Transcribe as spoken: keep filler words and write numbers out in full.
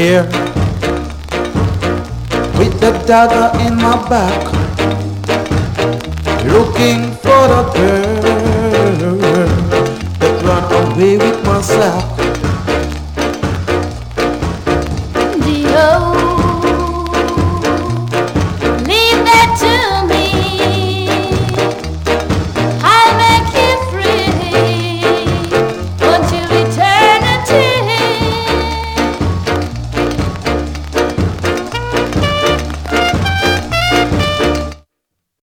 here with the dagger in my back, looking for the girl that run away with myself.